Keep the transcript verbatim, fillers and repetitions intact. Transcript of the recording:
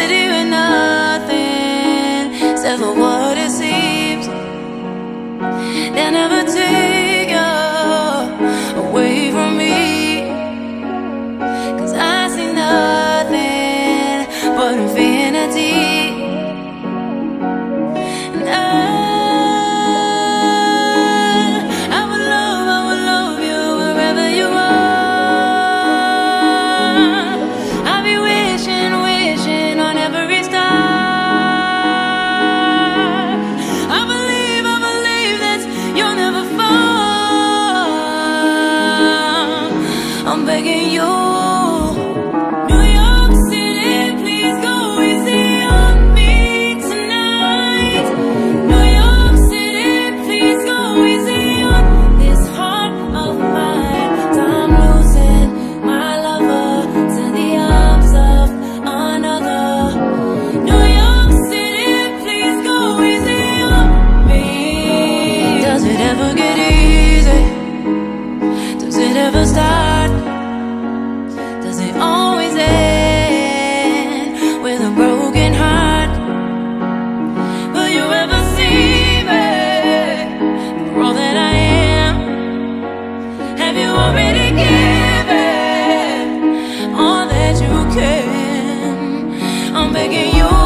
city with nothing except for what it seems. They'll never take you away from me, 'cause I see nothing but infinity. And I, I would love, I would love you wherever you are. I'll be wishing, wishing on every star. I believe, I believe that you'll never fall. I'm begging you, New York City, please go easy on me tonight. New York City, please go easy on this heart of mine. 'Cause I'm losing my lover to the arms of another. New York City, please go easy on me. Does it ever get easy? Does it ever start? Does it always end with a broken heart? Will you ever see me for all that I am? Have you already given all that you can? I'm begging you.